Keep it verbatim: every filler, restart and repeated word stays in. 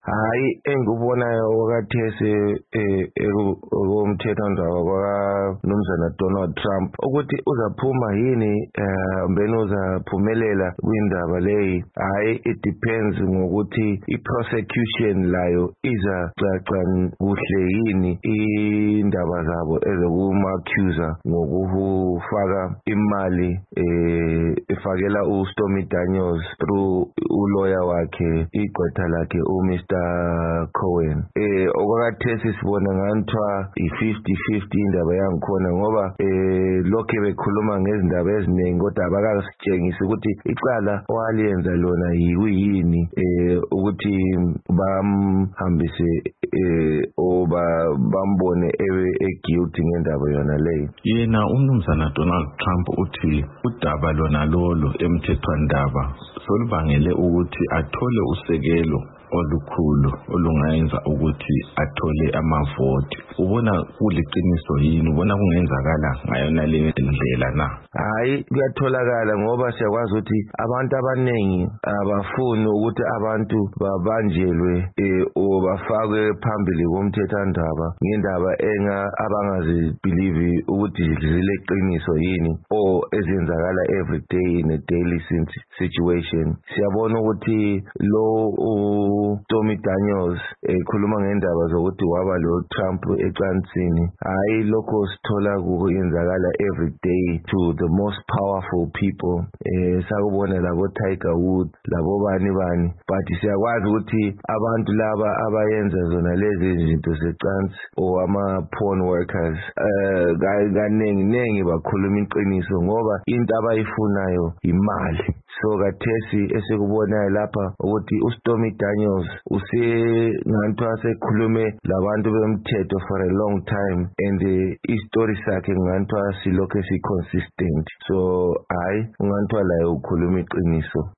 Hayi engikubonayo okathesi ekumthethwandaba kwaMnumzana Donald Trump ukuthi uzaphuma yini eh mbeni uzaphumelela kwindaba leyi. Hayi, it depends ngokuthi i-prosecution layo iza caca kuhle yini indaba zabo ezokuma-accuser ngokufaka imali eh efakela uStormy Daniels through uloya wakhe igqwetha lakhe uMr Cohen. Eh okwakathesi sibona nganthiwa i-fifty fifty indaba yangikhona ngoba eh lokho bekhuluma ngezindaba eziningi kodwa abakasitshengisi ukuthi icala waliyenza lona yini eh ukuthi bamhambise eh oba bambone e-guilty ngendaba yona leyo. Yena uMnumzana Donald Trump uthi udaba lona lolo emthethwandaba solubangele ukuthi athole usekelo olukhulu olungayenza ukuthi athole amavoti. Ubona kuliqiniso yini? Ubona kungenzakala ngayona le ndlela na? Hayi, kuyatholakala ngoba siyakwazi ukuthi abantu abanengi abafuni ukuthi abantu babanjelwe eh obafakwe phambili komthethwandaba ngendaba enga abangazibelieve ukuthi zileqiniso yini or ezenzakala every day in a daily situation. Siyabona ukuthi lo Stormy Daniels ekhuluma ngendaba zokuthi waba lo Trump ecansini. Hayi, lokho sithola kuyenzakala every day to the most powerful people. Eh sakubona labo Tiger Woods, labo bani bani, but siyakwazi ukuthi abantu laba abayenza zona lezi zinto zecansi or ama porn workers eh kaningi nengi bakhuluma iqiniso ngoba into abayifunayo imali. So kathesi esikubonayo lapha ukuthi uStormy Daniels use nganthiwa sekhulume labantu bemthetho for a long time and i-story sakhe nganthiwa silokho si consistent. So hayi nganthiwa la ukhuluma iqiniso.